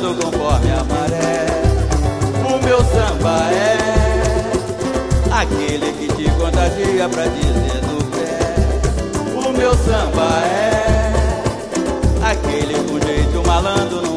navegando conforme a maré. O meu samba é aquele que te contagia pra dizer do pé. O meu samba é aquele com jeito malandro.